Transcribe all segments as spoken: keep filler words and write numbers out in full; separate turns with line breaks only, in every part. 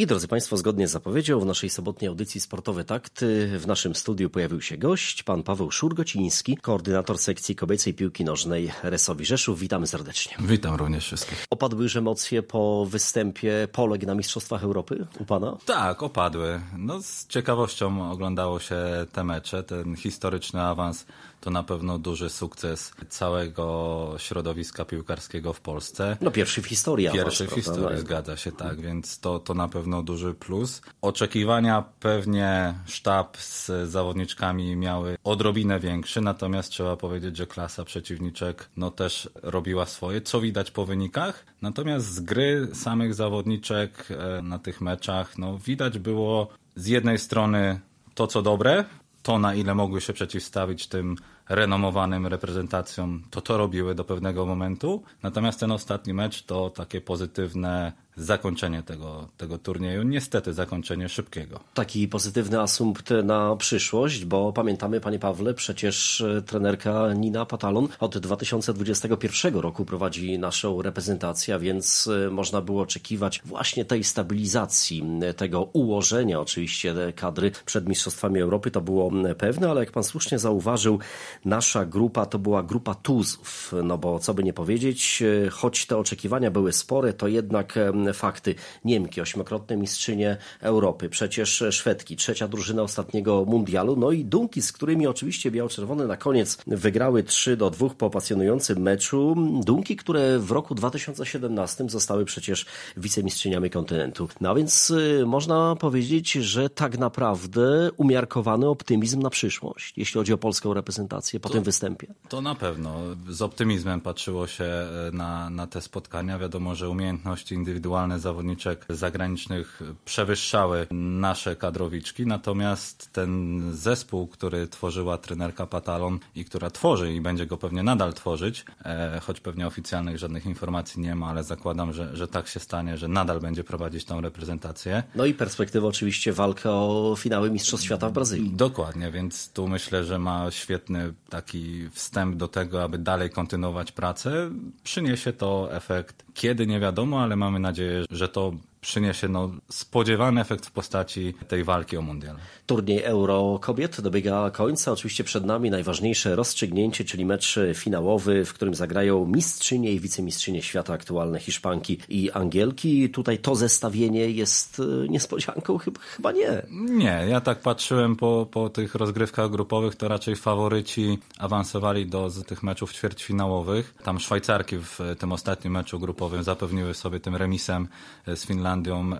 I drodzy Państwo, zgodnie z zapowiedzią w naszej sobotniej audycji Sportowy Takt w naszym studiu pojawił się gość, pan Paweł Szurgociński, koordynator sekcji kobiecej piłki nożnej Resowi Rzeszów. Witamy serdecznie.
Witam również wszystkich.
Opadły już emocje po występie Polek na Mistrzostwach Europy u pana?
Tak, opadły. No, z ciekawością oglądało się te mecze. Ten historyczny awans to na pewno duży sukces całego środowiska piłkarskiego w Polsce.
No pierwszy w historii awans.
Pierwszy w historii, prawda? Zgadza się, tak, więc to, to na pewno duży plus. Oczekiwania pewnie sztab z zawodniczkami miały odrobinę większe, natomiast trzeba powiedzieć, że klasa przeciwniczek no też robiła swoje, co widać po wynikach. Natomiast z gry samych zawodniczek na tych meczach no widać było z jednej strony to, co dobre, to na ile mogły się przeciwstawić tym renomowanym reprezentacjom, to to robiły do pewnego momentu. Natomiast ten ostatni mecz to takie pozytywne zakończenie tego, tego turnieju. Niestety zakończenie szybkiego.
Taki pozytywny asumpt na przyszłość, bo pamiętamy, panie Pawle, przecież trenerka Nina Patalon od dwa tysiące dwudziestego pierwszego roku prowadzi naszą reprezentację, więc można było oczekiwać właśnie tej stabilizacji, tego ułożenia oczywiście kadry przed Mistrzostwami Europy. To było pewne, ale jak pan słusznie zauważył, nasza grupa to była grupa tuzów, no bo co by nie powiedzieć, choć te oczekiwania były spore, to jednak fakty. Niemki, ośmiokrotne mistrzynie Europy, przecież Szwedki, trzecia drużyna ostatniego mundialu, no i Dunki, z którymi oczywiście biało-czerwone na koniec wygrały trzy do dwóch po pasjonującym meczu. Dunki, które w roku dwa tysiące siedemnastym zostały przecież wicemistrzyniami kontynentu. No więc y, można powiedzieć, że tak naprawdę umiarkowany optymizm na przyszłość, jeśli chodzi o polską reprezentację po
to,
tym występie.
To na pewno. Z optymizmem patrzyło się na, na te spotkania. Wiadomo, że umiejętności indywidualne zawodniczek zagranicznych przewyższały nasze kadrowiczki, natomiast ten zespół, który tworzyła trenerka Patalon i która tworzy i będzie go pewnie nadal tworzyć, e, choć pewnie oficjalnych żadnych informacji nie ma, ale zakładam, że, że tak się stanie, że nadal będzie prowadzić tą reprezentację.
No i perspektywa oczywiście walka o finały Mistrzostw Świata w Brazylii.
Dokładnie, więc tu myślę, że ma świetny taki wstęp do tego, aby dalej kontynuować pracę. Przyniesie to efekt, kiedy nie wiadomo, ale mamy nadzieję, że to przyniesie no, spodziewany efekt w postaci tej walki o mundial.
Turniej Euro Kobiet dobiega końca. Oczywiście przed nami najważniejsze rozstrzygnięcie, czyli mecz finałowy, w którym zagrają mistrzynie i wicemistrzynie świata aktualne Hiszpanki i Angielki. Tutaj to zestawienie jest niespodzianką? Chyba, chyba nie.
Nie, ja tak patrzyłem po, po tych rozgrywkach grupowych, to raczej faworyci awansowali do z tych meczów ćwierćfinałowych. Tam Szwajcarki w tym ostatnim meczu grupowym zapewniły sobie tym remisem z Finlandią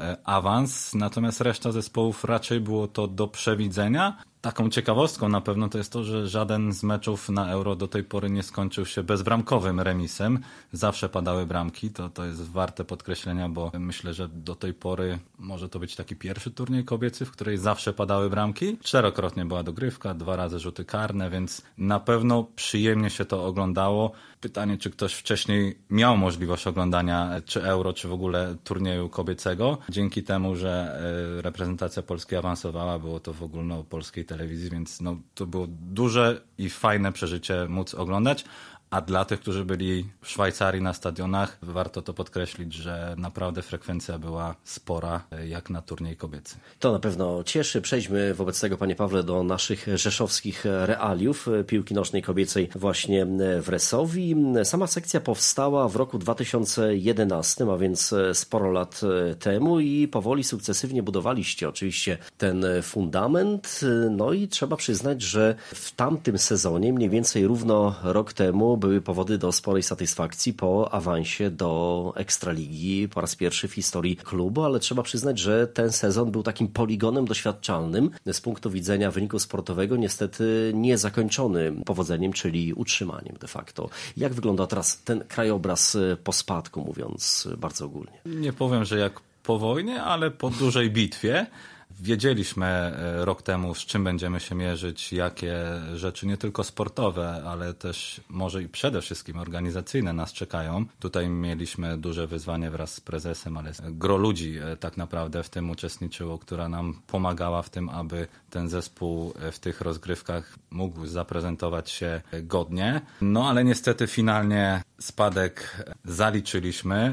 awans, natomiast reszta zespołów raczej było to do przewidzenia. Taką ciekawostką na pewno to jest to, że żaden z meczów na Euro do tej pory nie skończył się bezbramkowym remisem. Zawsze padały bramki, to, to jest warte podkreślenia, bo myślę, że do tej pory może to być taki pierwszy turniej kobiecy, w której zawsze padały bramki. Czterokrotnie była dogrywka, dwa razy rzuty karne, więc na pewno przyjemnie się to oglądało. Pytanie, czy ktoś wcześniej miał możliwość oglądania czy Euro, czy w ogóle turnieju kobiecego. Dzięki temu, że reprezentacja Polski awansowała, było to w ogólnopolskiej telewizji, więc no, to było duże i fajne przeżycie móc oglądać. A dla tych, którzy byli w Szwajcarii na stadionach, warto to podkreślić, że naprawdę frekwencja była spora jak na turniej kobiecy.
To na pewno cieszy. Przejdźmy wobec tego, panie Pawle, do naszych rzeszowskich realiów piłki nożnej kobiecej właśnie w Resowi. Sama sekcja powstała w roku dwa tysiące jedenastym, a więc sporo lat temu i powoli, sukcesywnie budowaliście oczywiście ten fundament. No i trzeba przyznać, że w tamtym sezonie, mniej więcej równo rok temu, były powody do sporej satysfakcji po awansie do Ekstraligi po raz pierwszy w historii klubu, ale trzeba przyznać, że ten sezon był takim poligonem doświadczalnym z punktu widzenia wyniku sportowego, niestety niezakończony powodzeniem, czyli utrzymaniem de facto. Jak wygląda teraz ten krajobraz po spadku, mówiąc bardzo ogólnie?
Nie powiem, że jak po wojnie, ale po dużej bitwie. Wiedzieliśmy rok temu, z czym będziemy się mierzyć, jakie rzeczy nie tylko sportowe, ale też może i przede wszystkim organizacyjne nas czekają. Tutaj mieliśmy duże wyzwanie wraz z prezesem, ale gro ludzi tak naprawdę w tym uczestniczyło, która nam pomagała w tym, aby ten zespół w tych rozgrywkach mógł zaprezentować się godnie. No ale niestety finalnie spadek zaliczyliśmy.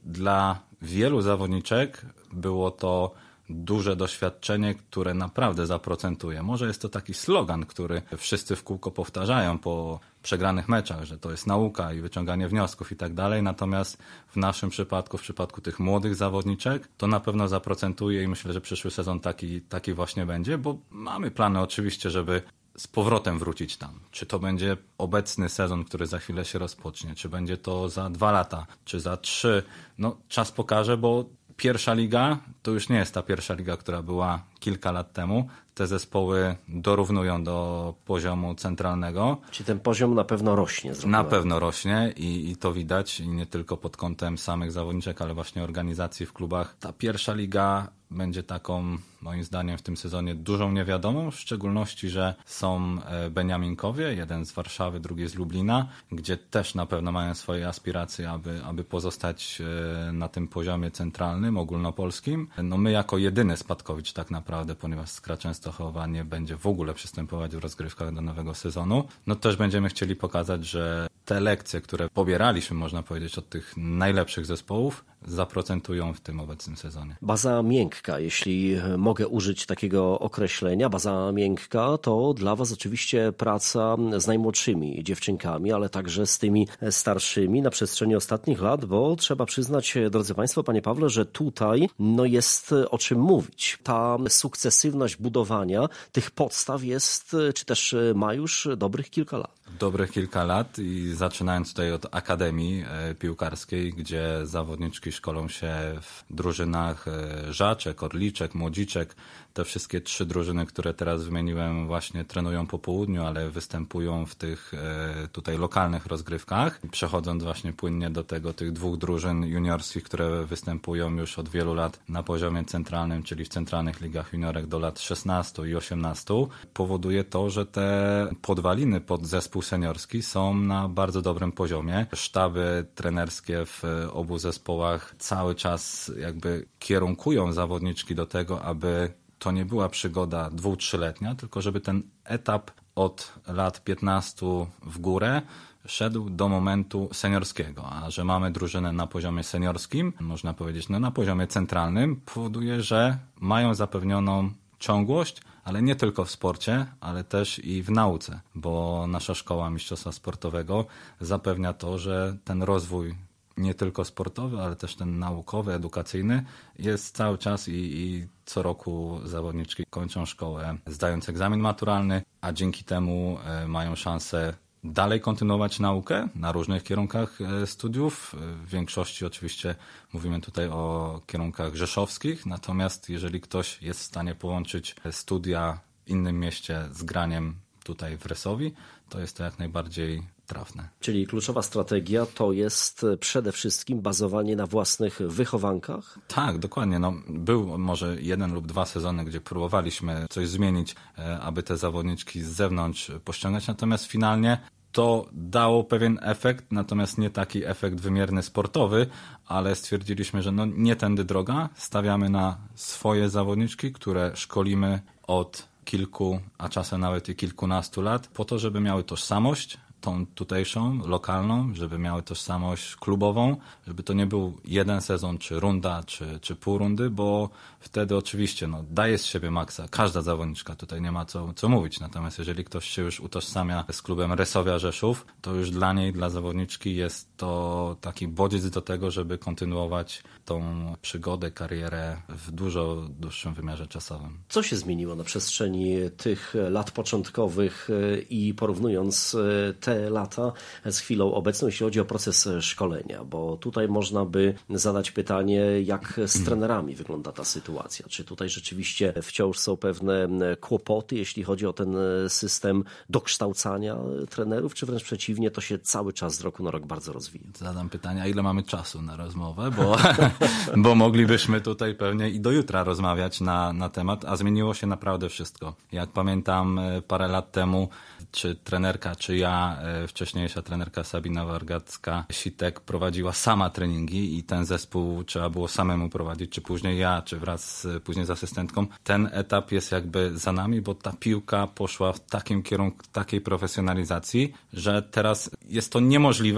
dla wielu zawodniczek było to duże doświadczenie, które naprawdę zaprocentuje. Może jest to taki slogan, który wszyscy w kółko powtarzają po przegranych meczach, że to jest nauka i wyciąganie wniosków i tak dalej, natomiast w naszym przypadku, w przypadku tych młodych zawodniczek, to na pewno zaprocentuje i myślę, że przyszły sezon taki, taki właśnie będzie, bo mamy plany oczywiście, żeby z powrotem wrócić tam. Czy to będzie obecny sezon, który za chwilę się rozpocznie, czy będzie to za dwa lata, czy za trzy. No czas pokaże, bo pierwsza liga to już nie jest ta pierwsza liga, która była kilka lat temu. Te zespoły dorównują do poziomu centralnego.
Czy ten poziom na pewno rośnie?
Na pewno rośnie i, i to widać i nie tylko pod kątem samych zawodniczek, ale właśnie organizacji w klubach. Ta pierwsza liga będzie taką, moim zdaniem, w tym sezonie dużą niewiadomą, w szczególności, że są Beniaminkowie, jeden z Warszawy, drugi z Lublina, gdzie też na pewno mają swoje aspiracje, aby, aby pozostać na tym poziomie centralnym, ogólnopolskim. No my jako jedyny Spadkowicz tak naprawdę, ponieważ Skra Częstochowa nie będzie w ogóle przystępować w rozgrywkach do nowego sezonu, no też będziemy chcieli pokazać, że te lekcje, które pobieraliśmy, można powiedzieć, od tych najlepszych zespołów, zaprocentują w tym obecnym sezonie.
Baza miękka, jeśli mogę użyć takiego określenia, baza miękka to dla Was oczywiście praca z najmłodszymi dziewczynkami, ale także z tymi starszymi na przestrzeni ostatnich lat, bo trzeba przyznać, drodzy Państwo, Panie Pawle, że tutaj no jest o czym mówić. Ta sukcesywność budowania tych podstaw jest, czy też ma już dobrych kilka lat.
Dobrych kilka lat i zaczynając tutaj od Akademii Piłkarskiej, gdzie zawodniczki szkolą się w drużynach Żaczek, Orliczek, Młodziczek. Te wszystkie trzy drużyny, które teraz wymieniłem, właśnie trenują po południu, ale występują w tych tutaj lokalnych rozgrywkach. Przechodząc właśnie płynnie do tego tych dwóch drużyn juniorskich, które występują już od wielu lat na poziomie centralnym, czyli w centralnych ligach juniorek do lat szesnastu i osiemnastu, powoduje to, że te podwaliny pod zespół seniorski są na bardzo dobrym poziomie. Sztaby trenerskie w obu zespołach cały czas jakby kierunkują zawodniczki do tego, aby to nie była przygoda dwu-, trzyletnia, tylko żeby ten etap od lat piętnastu w górę szedł do momentu seniorskiego, a że mamy drużynę na poziomie seniorskim, można powiedzieć, no na poziomie centralnym, powoduje, że mają zapewnioną ciągłość, ale nie tylko w sporcie, ale też i w nauce, bo nasza szkoła mistrzostwa sportowego zapewnia to, że ten rozwój nie tylko sportowy, ale też ten naukowy, edukacyjny jest cały czas i, i co roku zawodniczki kończą szkołę, zdając egzamin maturalny, a dzięki temu mają szansę dalej kontynuować naukę na różnych kierunkach studiów. W większości oczywiście mówimy tutaj o kierunkach rzeszowskich, natomiast jeżeli ktoś jest w stanie połączyć studia w innym mieście z graniem tutaj w Resowi, to jest to jak najbardziej trafne.
Czyli kluczowa strategia to jest przede wszystkim bazowanie na własnych wychowankach?
Tak, dokładnie. No, był może jeden lub dwa sezony, gdzie próbowaliśmy coś zmienić, aby te zawodniczki z zewnątrz pościągać, natomiast finalnie to dało pewien efekt, natomiast nie taki efekt wymierny sportowy, ale stwierdziliśmy, że no nie tędy droga. Stawiamy na swoje zawodniczki, które szkolimy od kilku, a czasem nawet i kilkunastu lat, po to, żeby miały tożsamość, tą tutejszą, lokalną, żeby miały tożsamość klubową, żeby to nie był jeden sezon, czy runda, czy, czy pół rundy, bo wtedy oczywiście no, daje z siebie maksa. Każda zawodniczka, tutaj nie ma co, co mówić. Natomiast jeżeli ktoś się już utożsamia z klubem Resowia Rzeszów, to już dla niej, dla zawodniczki jest to taki bodziec do tego, żeby kontynuować tą przygodę, karierę w dużo dłuższym wymiarze czasowym.
Co się zmieniło na przestrzeni tych lat początkowych i porównując te lata z chwilą obecną, jeśli chodzi o proces szkolenia? Bo tutaj można by zadać pytanie, jak z trenerami wygląda ta sytuacja. Czy tutaj rzeczywiście wciąż są pewne kłopoty, jeśli chodzi o ten system dokształcania trenerów, czy wręcz przeciwnie, to się cały czas z roku na rok bardzo rozwija?
Zadam pytanie, a ile mamy czasu na rozmowę, bo, bo moglibyśmy tutaj pewnie i do jutra rozmawiać na, na temat, a zmieniło się naprawdę wszystko. Jak pamiętam parę lat temu, czy trenerka, czy ja, wcześniejsza trenerka Sabina Wargacka-Sitek prowadziła sama treningi i ten zespół trzeba było samemu prowadzić, czy później ja, czy wraz z, później z asystentką. Ten etap jest jakby za nami, bo ta piłka poszła w takim kierunku, takiej profesjonalizacji, że teraz jest to niemożliwe,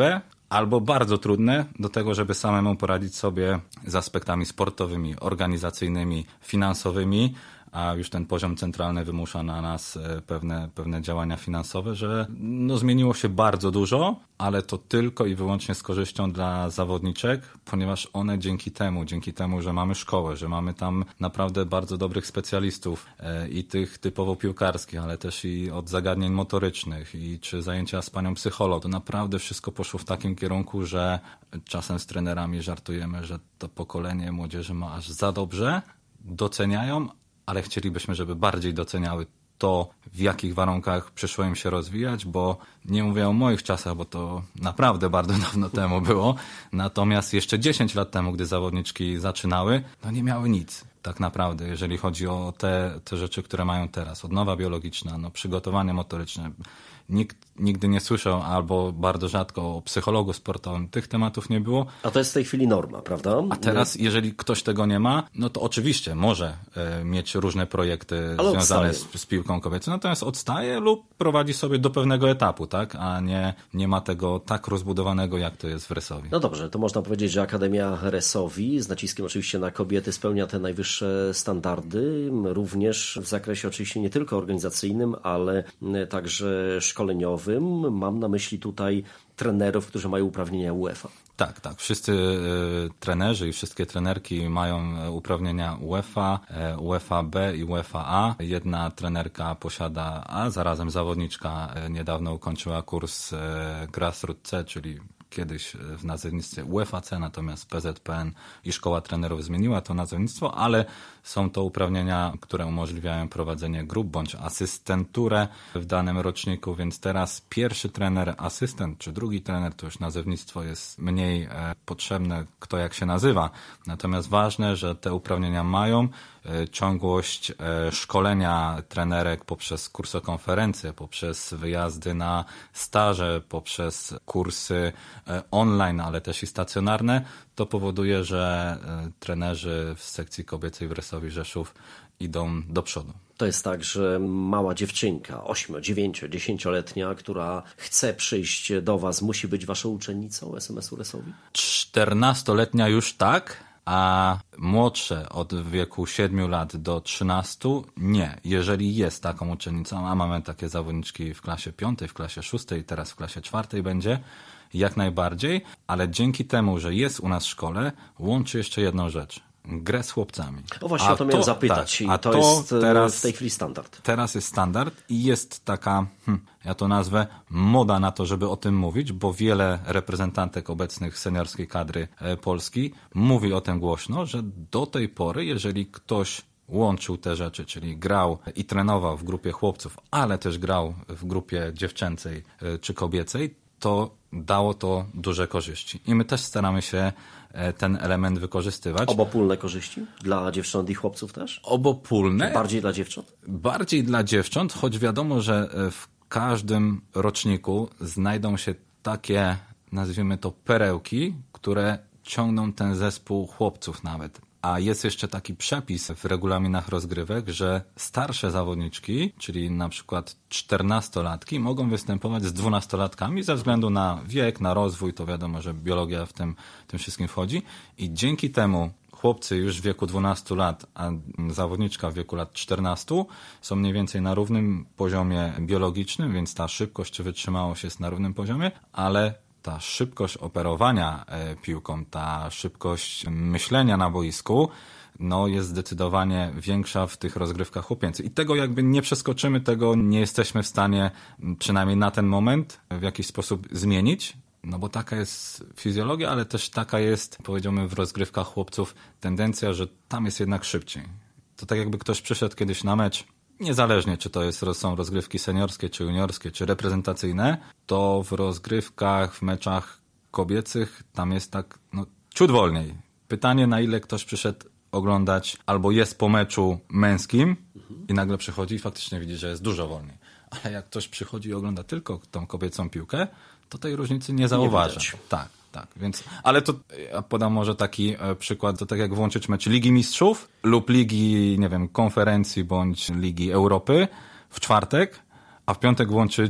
albo bardzo trudne do tego, żeby samemu poradzić sobie z aspektami sportowymi, organizacyjnymi, finansowymi, a już ten poziom centralny wymusza na nas pewne, pewne działania finansowe, że no zmieniło się bardzo dużo, ale to tylko i wyłącznie z korzyścią dla zawodniczek, ponieważ one dzięki temu, dzięki temu, że mamy szkołę, że mamy tam naprawdę bardzo dobrych specjalistów i tych typowo piłkarskich, ale też i od zagadnień motorycznych i czy zajęcia z panią psycholog, to naprawdę wszystko poszło w takim kierunku, że czasem z trenerami żartujemy, że to pokolenie młodzieży ma aż za dobrze, doceniają, ale chcielibyśmy, żeby bardziej doceniały to, w jakich warunkach przyszło im się rozwijać, bo nie mówię o moich czasach, bo to naprawdę bardzo dawno temu było, natomiast jeszcze dziesięć lat temu, gdy zawodniczki zaczynały, no nie miały nic tak naprawdę, jeżeli chodzi o te, te rzeczy, które mają teraz. Odnowa biologiczna, no, przygotowanie motoryczne. Nikt nigdy nie słyszał albo bardzo rzadko o psychologu sportowym. Tych tematów nie było.
A to jest w tej chwili norma, prawda?
A teraz, jeżeli ktoś tego nie ma, no to oczywiście może e, mieć różne projekty
Ale
związane z, z piłką kobiecą, natomiast odstaje lub prowadzi sobie do pewnego etapu, tak? A nie, nie ma tego tak rozbudowanego, jak to jest w Resowi.
No dobrze, to można powiedzieć, że Akademia Resowi, z naciskiem oczywiście na kobiety, spełnia te najwyższe standardy, również w zakresie oczywiście nie tylko organizacyjnym, ale także szkoleniowym. Mam na myśli tutaj trenerów, którzy mają uprawnienia UEFA.
Tak, tak. Wszyscy y, trenerzy i wszystkie trenerki mają uprawnienia UEFA, y, UEFA B i UEFA A. Jedna trenerka posiada, a zarazem zawodniczka y, niedawno ukończyła kurs y, Grassroot C, czyli kiedyś w nazewnictwie UEFA C, natomiast P Z P N i Szkoła Trenerów zmieniła to nazewnictwo, ale są to uprawnienia, które umożliwiają prowadzenie grup bądź asystenturę w danym roczniku, więc teraz pierwszy trener, asystent czy drugi trener, to już nazewnictwo jest mniej e, potrzebne, kto jak się nazywa. Natomiast ważne, że te uprawnienia mają, e, ciągłość e, szkolenia trenerek poprzez kursokonferencje, poprzez wyjazdy na staże, poprzez kursy e, online, ale też i stacjonarne, to powoduje, że e, trenerzy w sekcji kobiecej w Resowi Rzeszów idą do przodu.
To jest tak, że mała dziewczynka, ośmio, dziewięcio, dziesięcioletnia, która chce przyjść do was, musi być waszą uczennicą S M S-u Resowi?
czternastoletnia już tak, a młodsze od wieku siedmiu lat do trzynastu nie. Jeżeli jest taką uczennicą, a mamy takie zawodniczki w klasie piątej, w klasie szóstej, teraz w klasie czwartej będzie, jak najbardziej, ale dzięki temu, że jest u nas w szkole, łączy jeszcze jedną rzecz. Grę z chłopcami.
O właśnie a o to miałem zapytać. Tak, a to, to jest teraz, w tej chwili standard.
Teraz jest standard i jest taka, hm, ja to nazwę, moda na to, żeby o tym mówić, bo wiele reprezentantek obecnych seniorskiej kadry e, Polski mówi o tym głośno, że do tej pory, jeżeli ktoś łączył te rzeczy, czyli grał i trenował w grupie chłopców, ale też grał w grupie dziewczęcej e, czy kobiecej, to dało to duże korzyści. I my też staramy się ten element wykorzystywać.
Obopólne korzyści? Dla dziewcząt i chłopców też?
Obopólne.
Bardziej dla dziewcząt?
Bardziej dla dziewcząt, choć wiadomo, że w każdym roczniku znajdą się takie, nazwijmy to, perełki, które ciągną ten zespół chłopców nawet. A jest jeszcze taki przepis w regulaminach rozgrywek, że starsze zawodniczki, czyli na przykład czternastolatki, mogą występować z dwunastolatkami ze względu na wiek, na rozwój, to wiadomo, że biologia w tym, tym wszystkim wchodzi i dzięki temu chłopcy już w wieku dwunastu lat, a zawodniczka w wieku lat czternastu są mniej więcej na równym poziomie biologicznym, więc ta szybkość czy wytrzymałość jest na równym poziomie, ale ta szybkość operowania piłką, ta szybkość myślenia na boisku, no jest zdecydowanie większa w tych rozgrywkach chłopięcych. I tego jakby nie przeskoczymy, tego nie jesteśmy w stanie, przynajmniej na ten moment, w jakiś sposób zmienić. No bo taka jest fizjologia, ale też taka jest, powiedziałbym, w rozgrywkach chłopców tendencja, że tam jest jednak szybciej. To tak jakby ktoś przyszedł kiedyś na mecz, niezależnie czy to jest, są rozgrywki seniorskie, czy juniorskie, czy reprezentacyjne, to w rozgrywkach, w meczach kobiecych tam jest tak no, ciut wolniej. Pytanie, na ile ktoś przyszedł oglądać albo jest po meczu męskim i nagle przychodzi i faktycznie widzi, że jest dużo wolniej. Ale jak ktoś przychodzi i ogląda tylko tą kobiecą piłkę, to tej różnicy nie zauważa. Nie tak, tak. Więc, ale to ja podam może taki e, przykład, to tak jak włączyć mecz Ligi Mistrzów lub Ligi, nie wiem, Konferencji bądź Ligi Europy w czwartek, a w piątek włączyć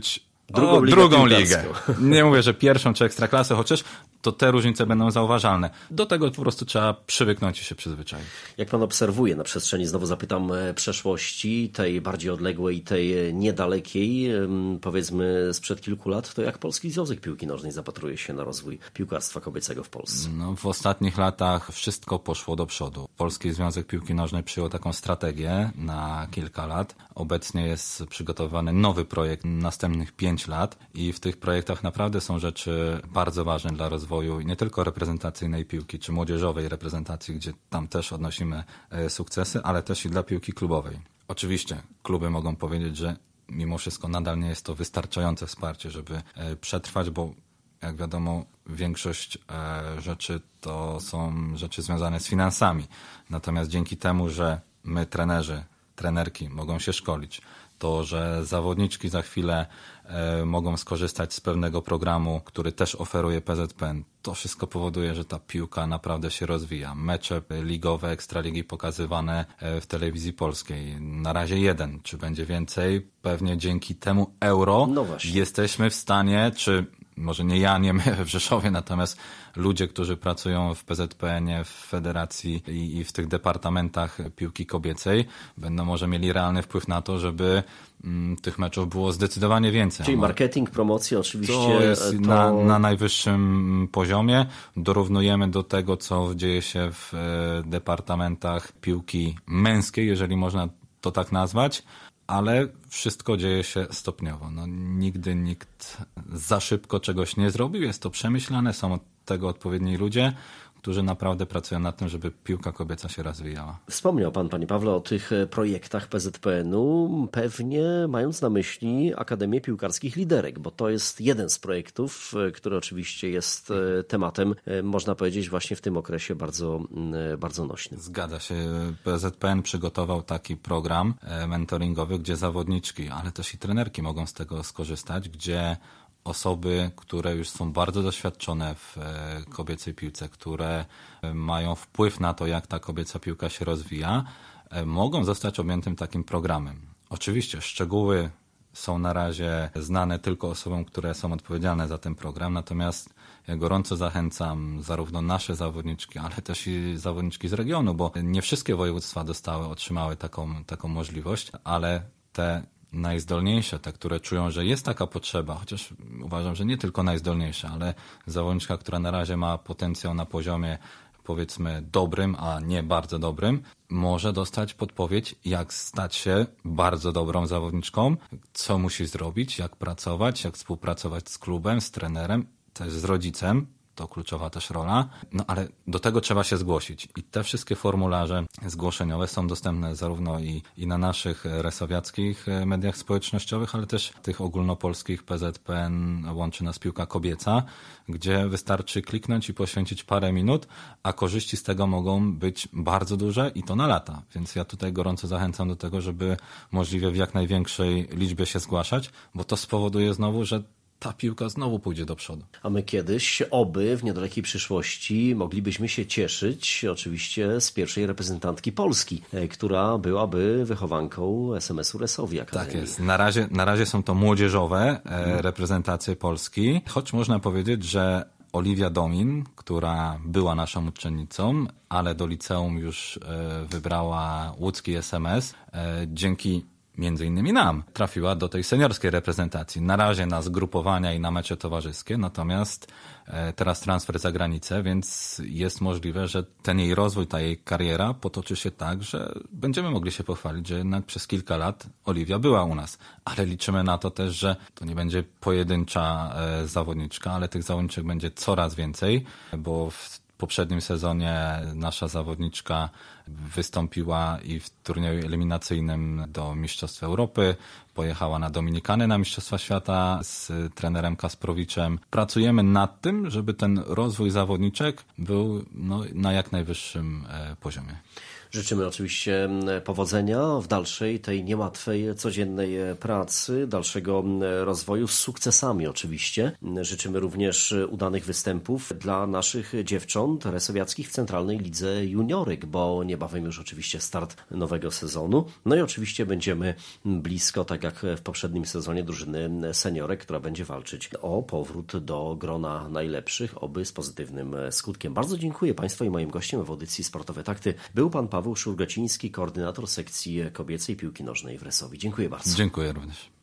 Drugą
o
ligę
drugą
piłkarską.
ligę. Nie mówię, że pierwszą czy ekstraklasę, chociaż to te różnice będą zauważalne. Do tego po prostu trzeba przywyknąć i się przyzwyczaić.
Jak pan obserwuje na przestrzeni, znowu zapytam, przeszłości, tej bardziej odległej, tej niedalekiej, powiedzmy sprzed kilku lat, to jak Polski Związek Piłki Nożnej zapatruje się na rozwój piłkarstwa kobiecego w Polsce?
No, w ostatnich latach wszystko poszło do przodu. Polski Związek Piłki Nożnej przyjął taką strategię na kilka lat. Obecnie jest przygotowany nowy projekt na następnych pięć lat i w tych projektach naprawdę są rzeczy bardzo ważne dla rozwoju nie tylko reprezentacyjnej piłki, czy młodzieżowej reprezentacji, gdzie tam też odnosimy sukcesy, ale też i dla piłki klubowej. Oczywiście kluby mogą powiedzieć, że mimo wszystko nadal nie jest to wystarczające wsparcie, żeby przetrwać, bo jak wiadomo, większość rzeczy to są rzeczy związane z finansami. Natomiast dzięki temu, że my trenerzy, trenerki mogą się szkolić, to, że zawodniczki za chwilę e, mogą skorzystać z pewnego programu, który też oferuje P Z P N, to wszystko powoduje, że ta piłka naprawdę się rozwija. Mecze ligowe, ekstraligi pokazywane w telewizji polskiej. Na razie jeden. Czy będzie więcej? Pewnie dzięki temu euro
no
jesteśmy w stanie, czy może nie ja, nie my w Rzeszowie, natomiast ludzie, którzy pracują w P Z P N-ie, w federacji i, i w tych departamentach piłki kobiecej, będą może mieli realny wpływ na to, żeby mm, tych meczów było zdecydowanie więcej.
Czyli marketing, promocje oczywiście.
To jest
to...
Na, na najwyższym poziomie. Dorównujemy do tego, co dzieje się w e, departamentach piłki męskiej, jeżeli można to tak nazwać. Ale wszystko dzieje się stopniowo. No, nigdy nikt za szybko czegoś nie zrobił. Jest to przemyślane, są od tego odpowiedni ludzie, którzy naprawdę pracują nad tym, żeby piłka kobieca się rozwijała.
Wspomniał pan, panie Pawle, o tych projektach P Z P N-u, pewnie mając na myśli Akademię Piłkarskich Liderek, bo to jest jeden z projektów, który oczywiście jest tematem, można powiedzieć, właśnie w tym okresie bardzo, bardzo nośnym.
Zgadza się. P Z P N przygotował taki program mentoringowy, gdzie zawodniczki, ale też i trenerki mogą z tego skorzystać, gdzie osoby, które już są bardzo doświadczone w kobiecej piłce, które mają wpływ na to, jak ta kobieca piłka się rozwija, mogą zostać objętym takim programem. Oczywiście szczegóły są na razie znane tylko osobom, które są odpowiedzialne za ten program, natomiast ja gorąco zachęcam zarówno nasze zawodniczki, ale też i zawodniczki z regionu, bo nie wszystkie województwa dostały, otrzymały taką, taką możliwość, ale te najzdolniejsze, te, które czują, że jest taka potrzeba, chociaż uważam, że nie tylko najzdolniejsze, ale zawodniczka, która na razie ma potencjał na poziomie powiedzmy dobrym, a nie bardzo dobrym, może dostać podpowiedź, jak stać się bardzo dobrą zawodniczką, co musi zrobić, jak pracować, jak współpracować z klubem, z trenerem, też z rodzicem. To kluczowa też rola, no ale do tego trzeba się zgłosić i te wszystkie formularze zgłoszeniowe są dostępne zarówno i, i na naszych resowiackich mediach społecznościowych, ale też tych ogólnopolskich. P Z P N łączy nas piłka kobieca, gdzie wystarczy kliknąć i poświęcić parę minut, a korzyści z tego mogą być bardzo duże i to na lata, więc ja tutaj gorąco zachęcam do tego, żeby możliwie w jak największej liczbie się zgłaszać, bo to spowoduje znowu, że ta piłka znowu pójdzie do przodu.
A my kiedyś, oby w niedalekiej przyszłości, moglibyśmy się cieszyć oczywiście z pierwszej reprezentantki Polski, która byłaby wychowanką S M S-u Resowi Akademii.
Tak jest. Na razie, na razie są to młodzieżowe e, reprezentacje Polski, choć można powiedzieć, że Oliwia Domin, która była naszą uczennicą, ale do liceum już e, wybrała łódzki S M S, e, dzięki między innymi nam, trafiła do tej seniorskiej reprezentacji. Na razie na zgrupowania i na mecze towarzyskie, natomiast teraz transfer za granicę, więc jest możliwe, że ten jej rozwój, ta jej kariera potoczy się tak, że będziemy mogli się pochwalić, że jednak przez kilka lat Oliwia była u nas. Ale liczymy na to też, że to nie będzie pojedyncza zawodniczka, ale tych zawodniczek będzie coraz więcej, bo w W poprzednim sezonie nasza zawodniczka wystąpiła i w turnieju eliminacyjnym do Mistrzostw Europy, pojechała na Dominikany na Mistrzostwa Świata z trenerem Kasprowiczem. Pracujemy nad tym, żeby ten rozwój zawodniczek był no, na jak najwyższym poziomie.
Życzymy oczywiście powodzenia w dalszej, tej niełatwej, codziennej pracy, dalszego rozwoju z sukcesami oczywiście. Życzymy również udanych występów dla naszych dziewcząt resowiackich w Centralnej Lidze Juniorek, bo niebawem już oczywiście start nowego sezonu. No i oczywiście będziemy blisko, tak jak w poprzednim sezonie, drużyny seniorek, która będzie walczyć o powrót do grona najlepszych, oby z pozytywnym skutkiem. Bardzo dziękuję Państwu i moim gościem w audycji Sportowe Takty był pan Paweł Szurgociński, koordynator sekcji kobiecej piłki nożnej w Resowi. Dziękuję bardzo.
Dziękuję również.